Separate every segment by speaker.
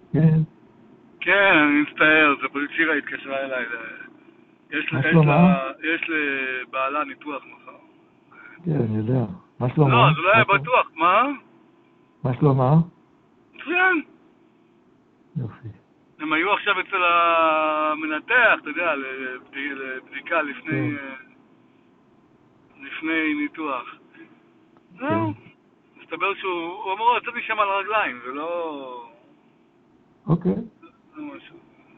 Speaker 1: כן.
Speaker 2: כן, אני מצטער, זה פשוט שירה התקשרה אליי.
Speaker 1: מה שלומה?
Speaker 2: יש לבעלה ניתוח מחר.
Speaker 1: כן, אני יודע. מה
Speaker 2: לא,
Speaker 1: שלומה?
Speaker 2: זה לא היה בטוח, מה?
Speaker 1: מה שלומה?
Speaker 2: מצוין.
Speaker 1: יופי.
Speaker 2: הם היו עכשיו אצל המנתח, אתה יודע, לבדיקה
Speaker 1: כן,
Speaker 2: לפני ניתוח.
Speaker 1: כן.
Speaker 2: זהו. מסתבר הוא אמור לצאת משם על רגליים, זה לא...
Speaker 1: אוקיי.
Speaker 2: זה משהו.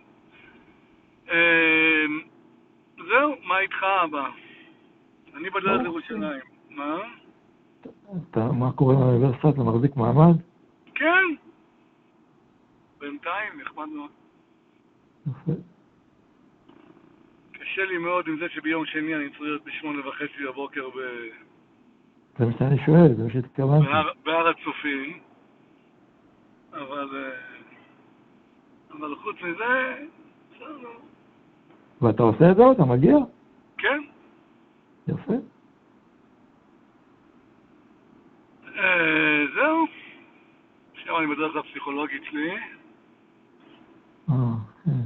Speaker 2: אמ, זהו, מה איתך אבא? אני בדרך
Speaker 1: ברוך השם.
Speaker 2: לירושלים. מה?
Speaker 1: מה קורה עם האוניברסיטה? אתה מחזיק מעמד?
Speaker 2: כן. בינתיים, נחמד מאוד.
Speaker 1: יפה.
Speaker 2: קשה לי מאוד עם זה שביום שני אני צריך להיות ב8:30 בבוקר
Speaker 1: זה מה שאני שואל, זה מה שהתכוונתי.
Speaker 2: בהר הצופים, אבל, אבל חוץ מזה, בסדר.
Speaker 1: ואתה עושה את זה? אתה מגיע?
Speaker 2: כן.
Speaker 1: יפה.
Speaker 2: זהו. עכשיו אני בדרך לפסיכולוגית שלי.
Speaker 1: כן.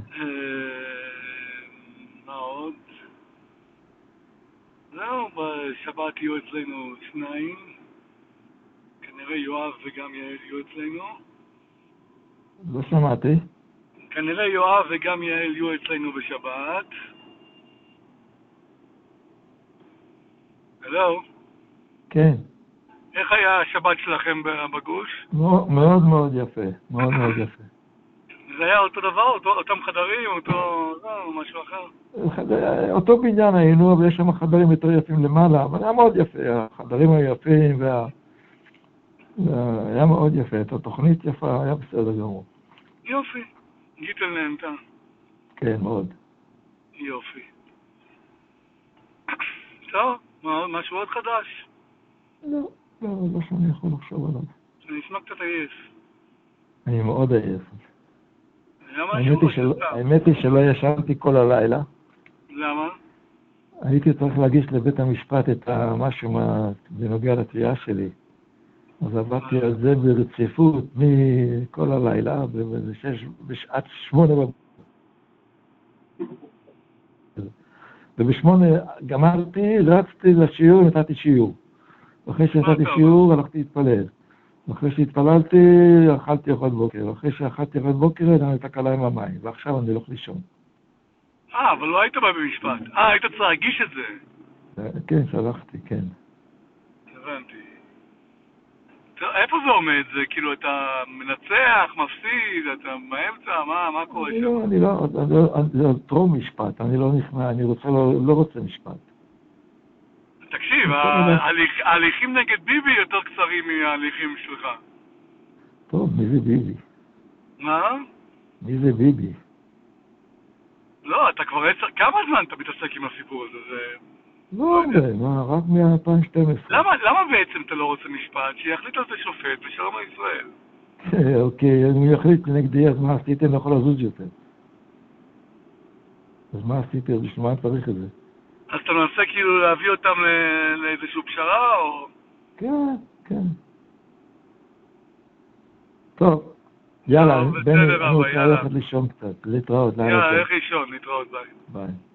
Speaker 2: מה עוד? זהו, בשבת יהיו אצלנו שניים. כנראה יואב וגם יעל יהיו אצלנו.
Speaker 1: לא שמעתי.
Speaker 2: כנראה יואב וגם יעל יהיו אצלנו בשבת. הלו?
Speaker 1: כן.
Speaker 2: איך היה השבת שלכם בגוש?
Speaker 1: מאוד מאוד יפה. מאוד מאוד יפה.
Speaker 2: זה היה אותו דבר? אותם חדרים? לא, משהו אחר?
Speaker 1: אותו בניין היינו, אבל יש שם חדרים יותר יפים למעלה, אבל היה מאוד יפה. החדרים היו יפים, היה מאוד יפה. את התוכנית יפה, היה בסדר גמור.
Speaker 2: יופי. גיטל נהנתה.
Speaker 1: כן, מאוד.
Speaker 2: יופי. טוב, משהו עוד חדש?
Speaker 1: לא, לא שאני יכול לחשוב עליו.
Speaker 2: אני נשמע קצת עייף.
Speaker 1: אני מאוד עייף.
Speaker 2: היה משהו או שסתם?
Speaker 1: האמת היא שלא ישנתי כל הלילה.
Speaker 2: למה?
Speaker 1: הייתי צריך להגיש לבית המשפט את משהו בנוגע לתביעה שלי. אז עבדתי על זה ברציפות מכל הלילה, בשעת 8 בבוקר. וב8 גמרתי, רצתי לשיעור, נתתי שיעור. אחרי
Speaker 2: מה
Speaker 1: שנתתי
Speaker 2: אתה אומר?
Speaker 1: שיעור, הלכתי להתפלל. אחרי שהתפללתי, אכלתי ארוחת בוקר. אחרי שאכלתי ארוחת בוקר, הייתה תקלה עם המים. ועכשיו אני הולך לישון.
Speaker 2: אבל לא היית בא במשפט. היית צריך להגיש את זה.
Speaker 1: כן, שלחתי, כן.
Speaker 2: הבנתי. טוב, איפה זה עומד? זה כאילו אתה מנצח, מפסיד, אתה באמצע, מה קורה שם?
Speaker 1: זה טרום משפט, אני לא נכנע, אני לא רוצה משפט.
Speaker 2: תקשיב,
Speaker 1: כל מיני...
Speaker 2: ההליכים נגד ביבי יותר קצרים מההליכים שלך.
Speaker 1: טוב, מי זה ביבי?
Speaker 2: מה?
Speaker 1: מי זה ביבי?
Speaker 2: לא, אתה כבר כמה זמן אתה מתעסק עם הסיפור הזה?
Speaker 1: לא
Speaker 2: לא יודע.
Speaker 1: הרבה, רק מ-2012.
Speaker 2: למה בעצם אתה לא רוצה משפט? שיחליט על זה שופט ושלום על ישראל.
Speaker 1: אוקיי, אם הוא יחליט נגדי, אז מה עשיתי? אני לא יכול לזוז יותר. אז מה עשיתי? אז בשביל מה צריך את זה?
Speaker 2: אז אתה מנסה כאילו להביא אותם לאיזושהי פשרה, או...
Speaker 1: כן, כן. טוב, יאללה,
Speaker 2: טוב,
Speaker 1: בני,
Speaker 2: בסדר
Speaker 1: אני
Speaker 2: אבא,
Speaker 1: רוצה
Speaker 2: יאללה.
Speaker 1: ללכת לישון קצת. להתראות, לילה
Speaker 2: יאללה,
Speaker 1: טוב.
Speaker 2: איך לישון, נתראות, ביי.
Speaker 1: ביי.